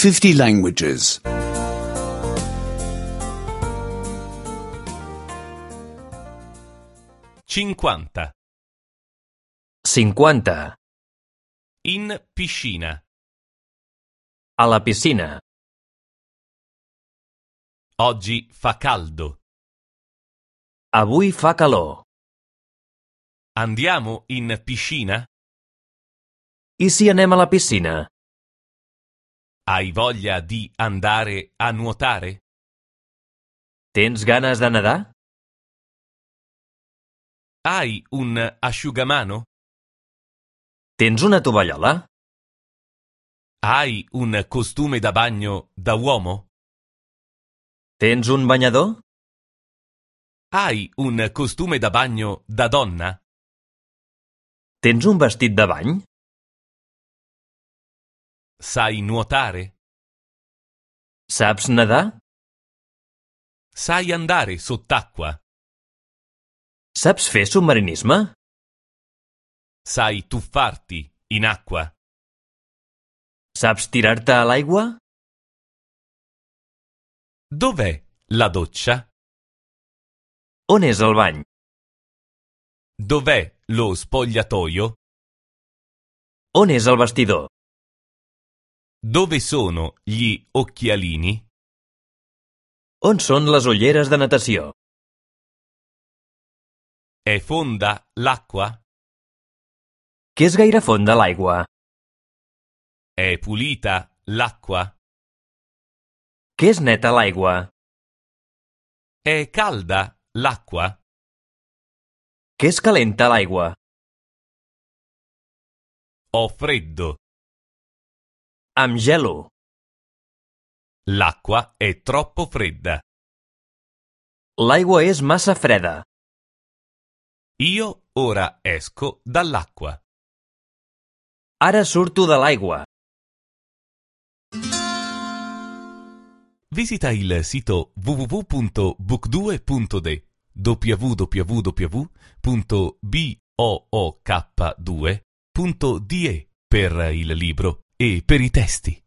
50 languages. 50. 50. In piscina. A la piscina. Oggi fa caldo. Avui fa calor. Andiamo in piscina? I si anem a la piscina? Hai voglia di andare a nuotare? Tens ganes de nedar? Hai un asciugamano? Tens una tovallola? Hai un costume da bagno da uomo? Tens un banyador? Hai un costume da bagno da donna? Tens un vestit de bany? Sai nuotare? Saps nedar? Sai andare sott'acqua? Saps fer submarinisme? Sai tuffarti in acqua? Saps tirar-te a l'aigua? Dov'è la doccia? On és el bany? Dov'è lo spogliatoio? On és el vestidor? Dove sono gli occhialini? On són les ulleres de natació? È fonda l'acqua? Que és gaire fonda l'aigua? È pulita l'acqua? Que és neta l'aigua? È calda l'acqua? Que és calenta l'aigua? Ho freddo. Amb gelo. L'acqua è troppo fredda. L'aigua és massa freda. Io ora esco dall'acqua. Ara surto de l'aigua. Visita il sito www.book2.de www.book2.de per il libro e per i testi.